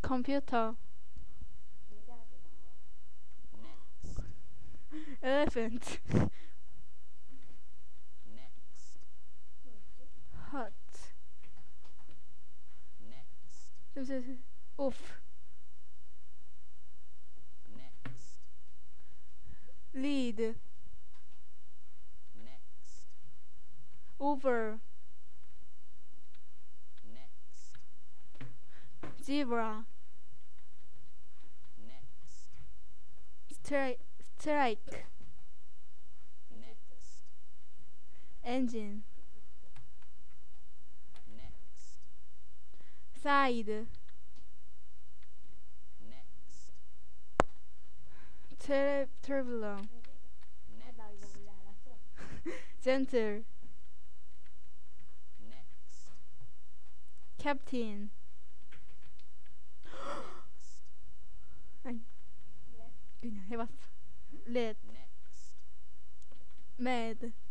computer, next, elephant, next, hot, next, oof, next, lead, next, over, next, zebra, next, strike, next, engine, next, side, next, turbulent, next, gentle, next, captain, 아니, 그냥 해봤어. red, next, mad,